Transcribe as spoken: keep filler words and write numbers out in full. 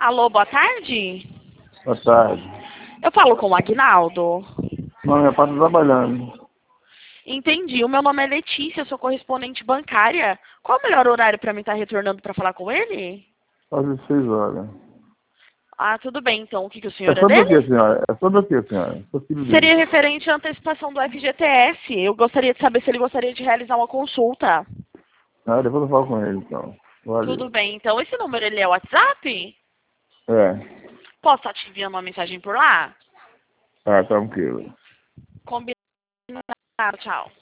Alô, boa tarde. Boa tarde. Eu falo com o Aguinaldo. Não, minha pai tá trabalhando. Entendi. O meu nome é Letícia, eu sou correspondente bancária. Qual o melhor horário para mim estar retornando para falar com ele? Quase seis horas. Ah, tudo bem, então. O que, que o É senhor é sobre o dele? que, senhora? É sobre o que, senhora? Sou filho dele. Seria referente à antecipação do F G T S. Eu gostaria de saber se ele gostaria de realizar uma consulta. Ah, depois eu falo com ele, então. Valeu. Tudo bem, então. Esse número, ele é o WhatsApp? É. Posso estar te enviando uma mensagem por lá? Tá, tranquilo. Combinado, tchau.